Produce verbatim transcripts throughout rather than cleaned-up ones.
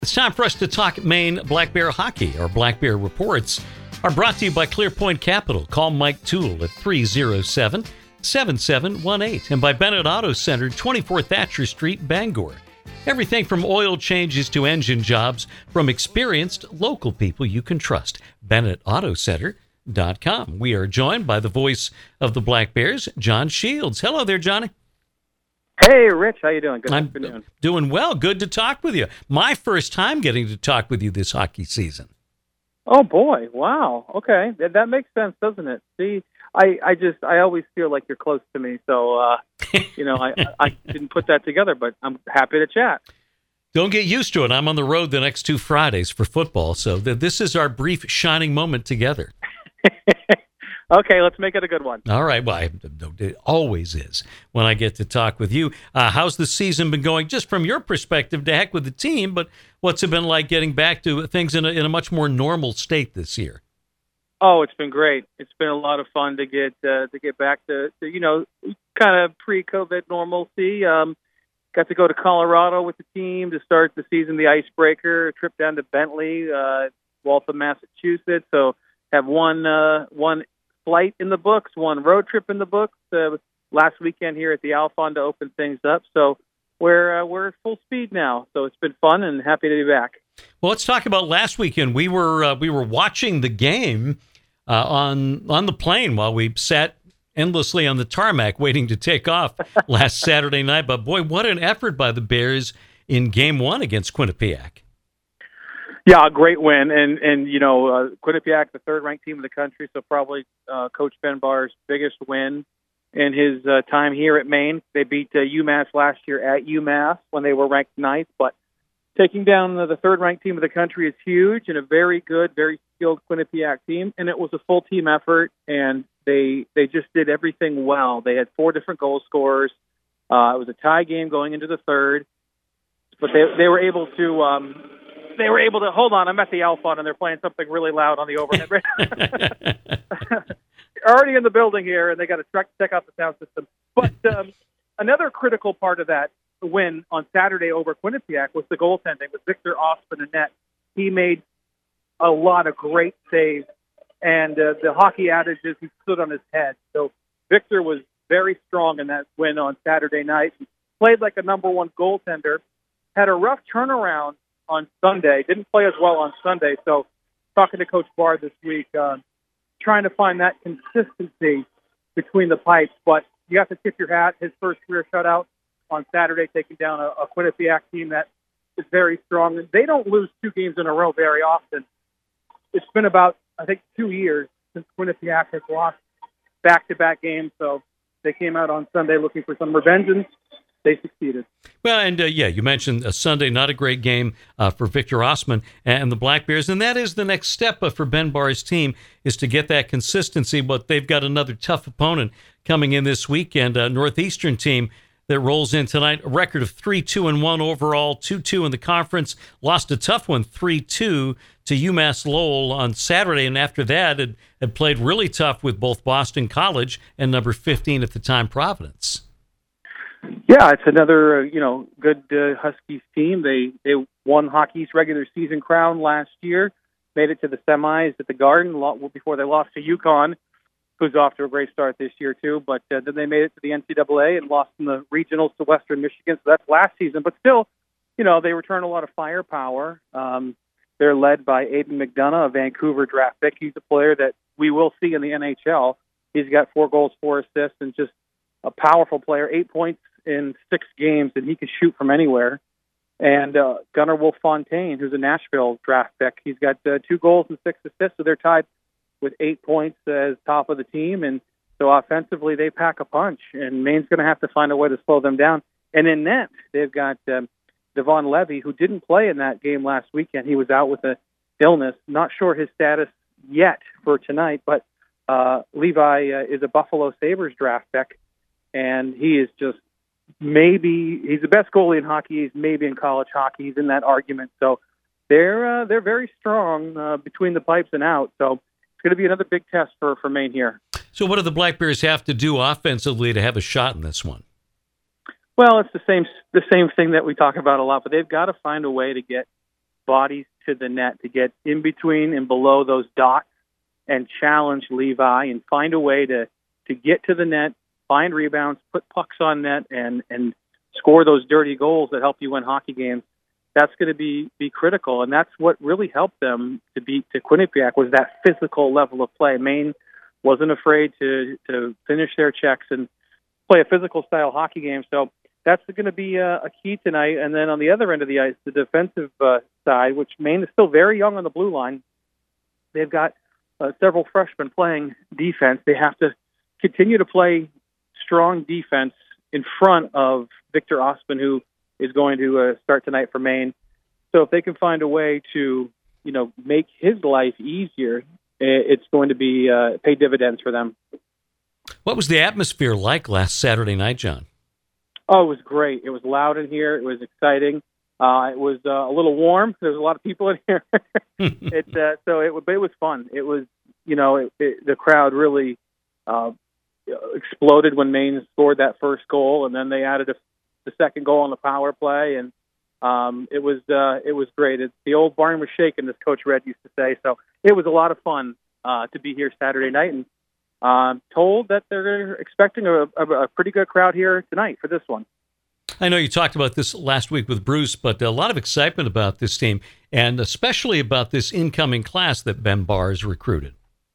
It's time for us to talk Maine Black Bear hockey. Our Black Bear reports are brought to you by ClearPoint Capital. Call Mike Toole at three oh seven, seven seven one eight and by Bennett Auto Center, twenty-four Thatcher Street, Bangor. Everything from oil changes to engine jobs from experienced local people you can trust. Bennett Auto Center dot com. We are joined by the voice of the Black Bears, John Shields. Hello there, Johnny. Hey, Rich. How you doing? Good I'm afternoon. Doing well. Good to talk with you. My first time getting to talk with you this hockey season. Oh, boy. Wow. Okay. That, that makes sense, doesn't it? See, I, I just, I always feel like you're close to me. So, uh, you know, I, I didn't put that together, but I'm happy to chat. Don't get used to it. I'm on the road the next two Fridays for football. So th- this is our brief shining moment together. Okay, let's make it a good one. All right. Well, I, it always is when I get to talk with you. Uh, how's the season been going? Just from your perspective, to heck with the team, but what's it been like getting back to things in a, in a much more normal state this year? Oh, it's been great. It's been a lot of fun to get uh, to get back to, to you know, kind of pre-COVID normalcy. Um, got to go to Colorado with the team to start the season, the icebreaker, a trip down to Bentley, uh, Waltham, Massachusetts. So have one uh, one. flight in the books, one road trip in the books. Uh, last weekend here at the Alfond to open things up. So we're uh, we're at full speed now. So it's been fun and happy to be back. Well, let's talk about last weekend. We were uh, we were watching the game uh, on on the plane while we sat endlessly on the tarmac waiting to take off last Saturday night. But boy, what an effort by the Bears in Game One against Quinnipiac. Yeah, a great win, and and you know uh, Quinnipiac, the third-ranked team in the country, so probably uh, Coach Ben Barr's biggest win in his uh, time here at Maine. They beat uh, UMass last year at UMass when they were ranked ninth, but taking down the, the third-ranked team of the country is huge, and a very good, very skilled Quinnipiac team, and it was a full team effort, and they they just did everything well. They had four different goal scorers. Uh, it was a tie game going into the third, but they they were able to. Um, They were able to hold on. I'm at the Alfond, and they're playing something really loud on the overhead. Already in the building here, and they got to check, check out the sound system. But um, another critical part of that win on Saturday over Quinnipiac was the goaltending with Victor Osman in net. He made a lot of great saves, and uh, the hockey adage is he stood on his head. So Victor was very strong in that win on Saturday night. He played like a number one goaltender, had a rough turnaround on Sunday, didn't play as well on Sunday. So talking to Coach Barr this week, uh, trying to find that consistency between the pipes. But you have to tip your hat. His first career shutout on Saturday, taking down a, a Quinnipiac team that is very strong. They don't lose two games in a row very often. It's been about, I think, two years since Quinnipiac has lost back-to-back games. So they came out on Sunday looking for some revenge, and they succeeded. Well, and uh, yeah, you mentioned a Sunday, not a great game uh, for Victor Osman and the Black Bears, and that is the next step uh, for Ben Barr's team, is to get that consistency. But they've got another tough opponent coming in this weekend, a Northeastern team that rolls in tonight, a record of three two and one overall, two two in the conference, lost a tough one, three two to UMass Lowell on Saturday, and after that had, had played really tough with both Boston College and number fifteen at the time, Providence. Yeah, it's another uh, you know good uh, Huskies team. They they won hockey's regular season crown last year, made it to the semis at the Garden before they lost to UConn, who's off to a great start this year too. But uh, then they made it to the N C double A and lost in the regionals to Western Michigan. So that's last season. But still, you know they return a lot of firepower. Um, they're led by Aiden McDonough, a Vancouver draft pick. He's a player that we will see in the N H L. He's got four goals, four assists, and just a powerful player. Eight points in six games, and he can shoot from anywhere. And uh, Gunnar Wolf-Fontaine, who's a Nashville draft pick, he's got uh, two goals and six assists, so they're tied with eight points as top of the team. And so offensively, they pack a punch, and Maine's going to have to find a way to slow them down. And in net, they've got um, Devon Levy, who didn't play in that game last weekend. He was out with an illness. Not sure his status yet for tonight, but uh, Levi uh, is a Buffalo Sabres draft pick, and he is just maybe he's the best goalie in hockey. He's maybe in college hockey. He's in that argument. So they're uh, they're very strong uh, between the pipes and out. So it's going to be another big test for, for Maine here. So what do the Black Bears have to do offensively to have a shot in this one? Well, it's the same the same thing that we talk about a lot, but they've got to find a way to get bodies to the net, to get in between and below those dots and challenge Levi and find a way to, to get to the net, find rebounds, put pucks on net, and, and score those dirty goals that help you win hockey games. That's going to be, be critical, and that's what really helped them to beat to Quinnipiac was that physical level of play. Maine wasn't afraid to, to finish their checks and play a physical-style hockey game, so that's going to be a, a key tonight. And then on the other end of the ice, the defensive uh, side, which Maine is still very young on the blue line, they've got uh, several freshmen playing defense. They have to continue to play strong defense in front of Victor Osman, who is going to uh, start tonight for Maine. So if they can find a way to, you know, make his life easier, it's going to be uh, pay dividends for them. What was the atmosphere like last Saturday night, John? Oh, it was great. It was loud in here. It was exciting. Uh, it was uh, a little warm. There was a lot of people in here. it uh, so it, but it was fun. It was, you know, it, it, the crowd really uh, exploded when Maine scored that first goal, and then they added a, the second goal on the power play, and um, it was uh, it was great. It's, the old barn was shaking, as Coach Red used to say. So it was a lot of fun uh, to be here Saturday night, and uh, told that they're expecting a, a, a pretty good crowd here tonight for this one. I know you talked about this last week with Bruce, but a lot of excitement about this team, and especially about this incoming class that Ben Barr has recruited.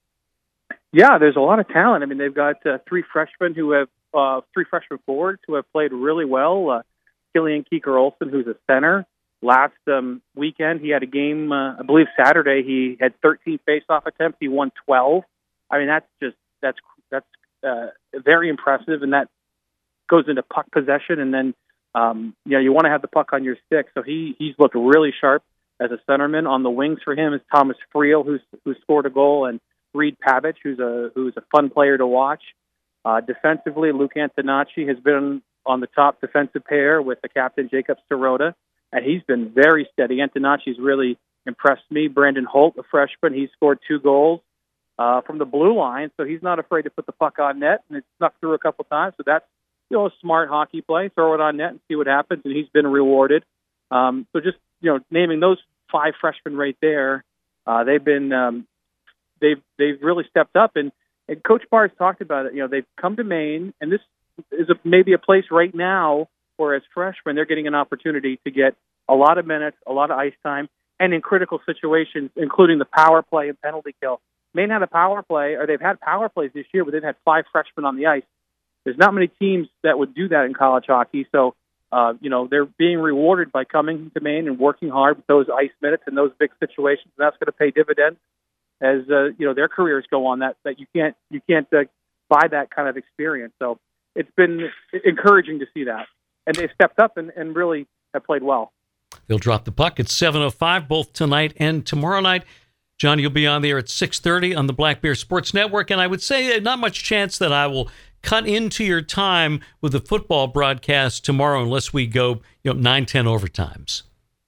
Yeah, there's a lot of talent. I mean, they've got uh, three freshmen who have uh, three freshman forwards who have played really well. Uh, Killian Keeker-Olsen, who's a center. Last um, weekend, he had a game, uh, I believe Saturday, he had thirteen face-off attempts. He won twelve. I mean, that's just, that's, that's uh, very impressive, and that goes into puck possession, and then, um, you know, you want to have the puck on your stick. So he, he's looked really sharp as a centerman. On the wings for him is Thomas Friel, who's, who scored a goal, and Reed Pavich, who's a, who's a fun player to watch. Uh, defensively, Luke Antonacci has been on the top defensive pair with the captain, Jacob Sirota, and he's been very steady. Antonacci's really impressed me. Brandon Holt, a freshman, he scored two goals uh, from the blue line, so he's not afraid to put the puck on net, and it's snuck through a couple times, so that's, you know, a smart hockey play. Throw it on net and see what happens, and he's been rewarded. Um, so just, you know, naming those five freshmen right there, uh, they've been um, they've they've really stepped up, and, and Coach Barr's talked about it. You know, they've come to Maine, and this is a, maybe a place right now where as freshmen they're getting an opportunity to get a lot of minutes, a lot of ice time, and in critical situations, including the power play and penalty kill. Maine had a power play, or they've had power plays this year, but they've had five freshmen on the ice. There's not many teams that would do that in college hockey, so uh, you know, they're being rewarded by coming to Maine and working hard with those ice minutes and those big situations, and that's going to pay dividends as uh, you know, their careers go on. That that you can't you can't uh, buy that kind of experience. So it's been encouraging to see that, and they've stepped up and, and really have played well. They'll drop the puck at seven oh five both tonight and tomorrow night. John, you'll be on there at six thirty on the Black Bear Sports Network, and I would say not much chance that I will cut into your time with the football broadcast tomorrow unless we go, you know, nine ten overtimes.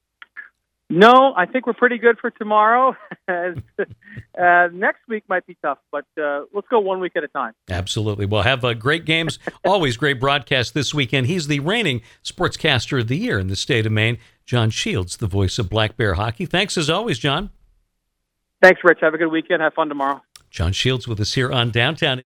No, I think we're pretty good for tomorrow. uh, next week might be tough, but uh, let's go one week at a time. Absolutely. We'll have uh, great games, always great broadcast this weekend. He's the reigning Sportscaster of the Year in the state of Maine, John Shields, the voice of Black Bear Hockey. Thanks as always, John. Thanks, Rich. Have a good weekend. Have fun tomorrow. John Shields with us here on Downtown.